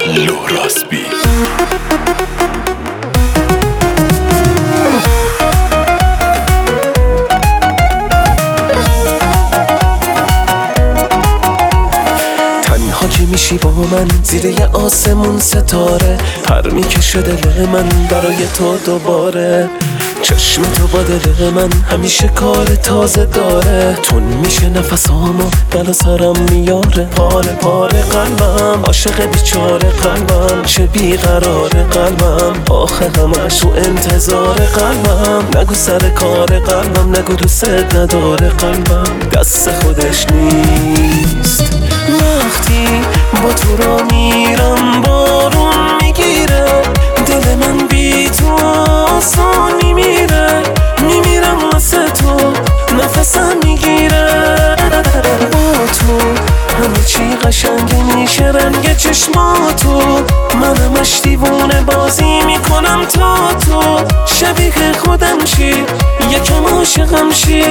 لوراسبی. که میشی با من زیر یه آسمون ستاره، پر میکشه دل من برای تو دوباره. چشم تو با دل من همیشه کار تازه داره، تون میشه نفسامو بلا سرم میاره. پاره پاره قلبم عاشق بیچاره قلبم، چه بیقرار قلبم آخه همش تو انتظار قلبم. نگو سر کار قلبم، نگو دوست نداره قلبم، دست خودش نیست. وقتی با تو را میرم بارون میگیره، دل من بی تو آسان میمیره. میمیرم واسه تو نفسم میگیره. با تو همه چی قشنگه میشه، رنگ چشماتو من همش دیوونه بازی میکنم تا تو شبیه خودم شی، یکم عاشقم شی.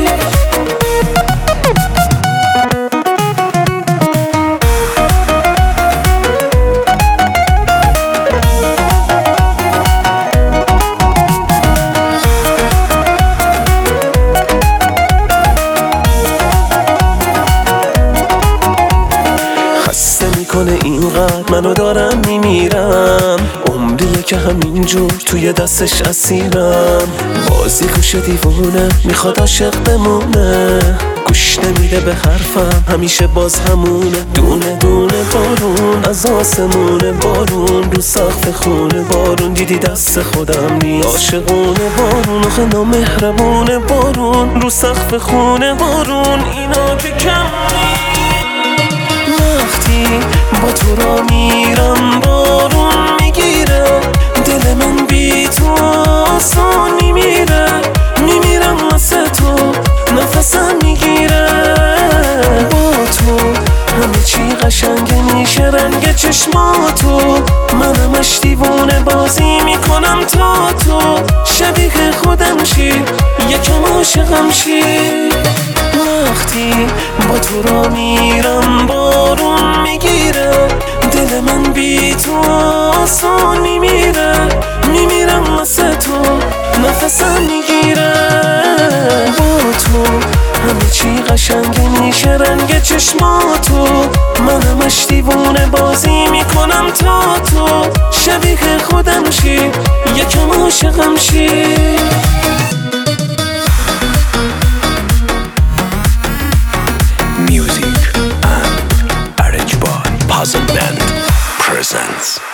کنه اینقدر منو دارم میمیرم، عمریه که همینجور توی دستش اسیرم. بازی گوش دیوونه میخواد عاشق بمونه، گوش نمیده به حرفم همیشه باز همونه. دونه دونه بارون از آسمونه، بارون رو سقف خونه، بارون دیدی دست خودم نیست. عاشقونه بارون آخه نامهربونه، بارون رو سقف خونه، بارون اینا که کم نیست. وقتی با تو را میرم بارون میگیره، دل من بی تو آسان میمیره. میمیرم واسه تو نفسم میگیره. با تو همه چی قشنگه میشه، رنگ چشماتو من همش دیوونه بازی میکنم تا تو شبیه خودم شی، یکم عاشقم شی. وقتی با تو را میرم بارون میگیره، دل من بی تو آسان میمیره. میمیرم واسه تو نفسم میگیره. با تو همه چی قشنگه میشه، رنگ چشماتو من همش دیوونه بازی میکنم تا تو شبیه خودم شی، یکم عاشقم شی. Music and arranged by Puzzle Band presents